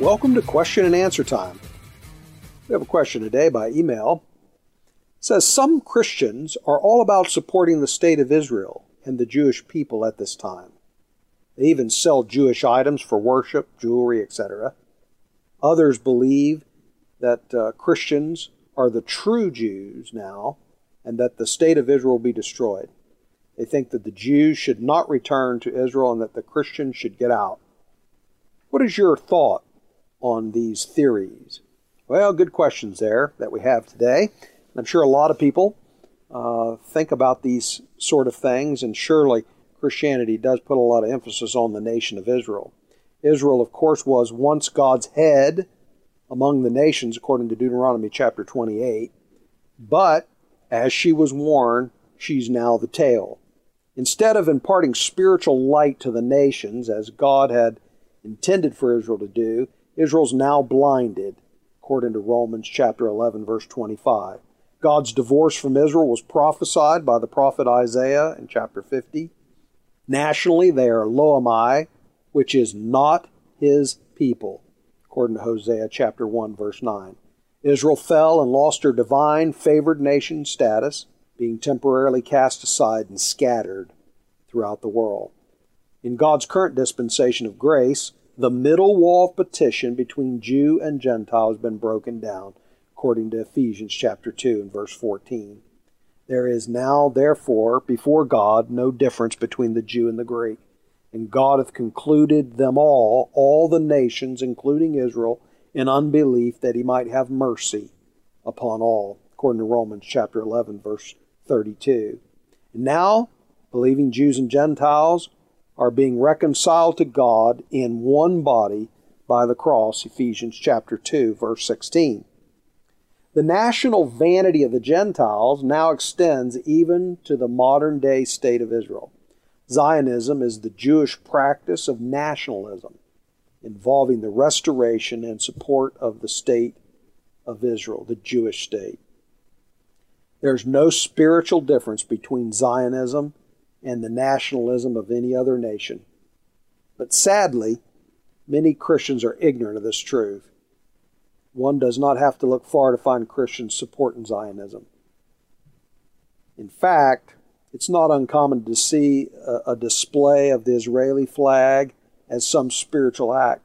Welcome to Question and Answer Time. We have a question today by email. It says, some Christians are all about supporting the state of Israel and the Jewish people at this time. They even sell Jewish items for worship, jewelry, etc. Others believe that Christians are the true Jews now and that the state of Israel will be destroyed. They think that the Jews should not return to Israel and that the Christians should get out. What is your thought on these theories? Well, good questions there that we have today. I'm sure a lot of people think about these sort of things, and surely Christianity does put a lot of emphasis on the nation of Israel. Israel, of course, was once God's head among the nations, according to Deuteronomy chapter 28. But, as she was warned, she's now the tail. Instead of imparting spiritual light to the nations, as God had intended for Israel to do, Israel's now blinded, according to Romans chapter 11, verse 25. God's divorce from Israel was prophesied by the prophet Isaiah in chapter 50. Nationally, they are Lo-Ammi, which is not his people, according to Hosea chapter 1, verse 9. Israel fell and lost her divine favored nation status, being temporarily cast aside and scattered throughout the world. In God's current dispensation of grace, the middle wall of petition between Jew and Gentile has been broken down, according to Ephesians chapter 2 and verse 14. There is now, therefore, before God, no difference between the Jew and the Greek. And God hath concluded them all the nations, including Israel, in unbelief, that he might have mercy upon all, according to Romans chapter 11, verse 32. And now, believing Jews and Gentiles are being reconciled to God in one body by the cross, Ephesians chapter 2, verse 16. The national vanity of the Gentiles now extends even to the modern-day state of Israel. Zionism is the Jewish practice of nationalism, involving the restoration and support of the state of Israel, the Jewish state. There's no spiritual difference between Zionism and the nationalism of any other nation. But sadly, many Christians are ignorant of this truth. One does not have to look far to find Christians supporting Zionism. In fact, it's not uncommon to see a display of the Israeli flag as some spiritual act,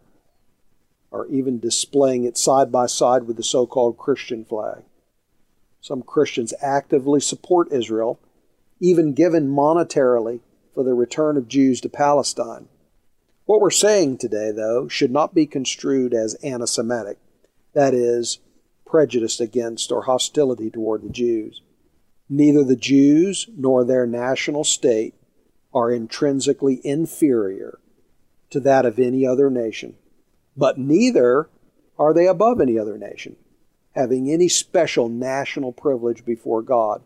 or even displaying it side by side with the so-called Christian flag. Some Christians actively support Israel, even given monetarily for the return of Jews to Palestine. What we're saying today, though, should not be construed as anti-Semitic, that is, prejudice against or hostility toward the Jews. Neither the Jews nor their national state are intrinsically inferior to that of any other nation, but neither are they above any other nation, having any special national privilege before God.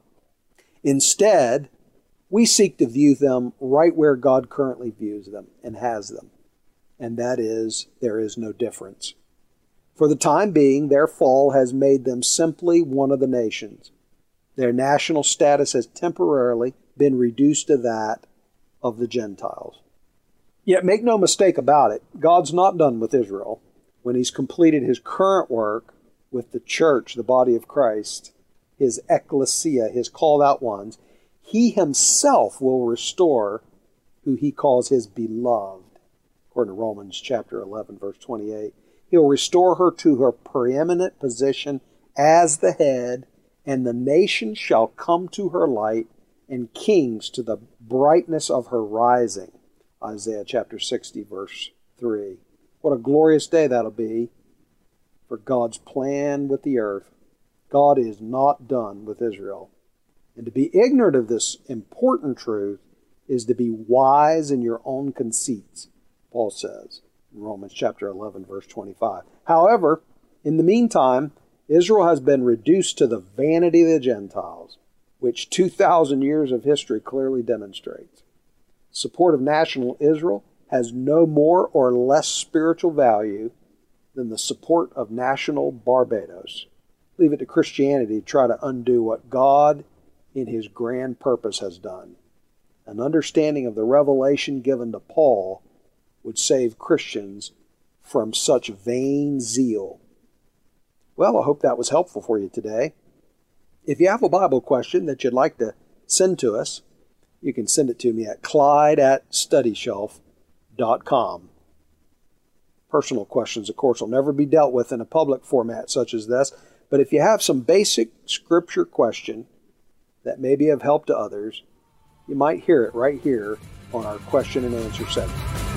Instead, we seek to view them right where God currently views them and has them, and that is, there is no difference. For the time being, their fall has made them simply one of the nations. Their national status has temporarily been reduced to that of the Gentiles. Yet make no mistake about it, God's not done with Israel. When he's completed his current work with the church, the body of Christ, his ecclesia, his called out ones, he himself will restore who he calls his beloved. According to Romans chapter 11, verse 28. He'll restore her to her preeminent position as the head, and the nations shall come to her light, and kings to the brightness of her rising. Isaiah chapter 60, verse 3. What a glorious day that'll be for God's plan with the earth. God is not done with Israel. And to be ignorant of this important truth is to be wise in your own conceits, Paul says in Romans chapter 11, verse 25. However, in the meantime, Israel has been reduced to the vanity of the Gentiles, which 2,000 years of history clearly demonstrates. Support of national Israel has no more or less spiritual value than the support of national Barbados. Leave it to Christianity to try to undo what God in his grand purpose has done. An understanding of the revelation given to Paul would save Christians from such vain zeal. Well, I hope that was helpful for you today. If you have a Bible question that you'd like to send to us, you can send it to me at Clyde@studyshelf.com. Personal questions, of course, will never be dealt with in a public format such as this, but if you have some basic Scripture question that may be of help to others, you might hear it right here on our question and answer segment.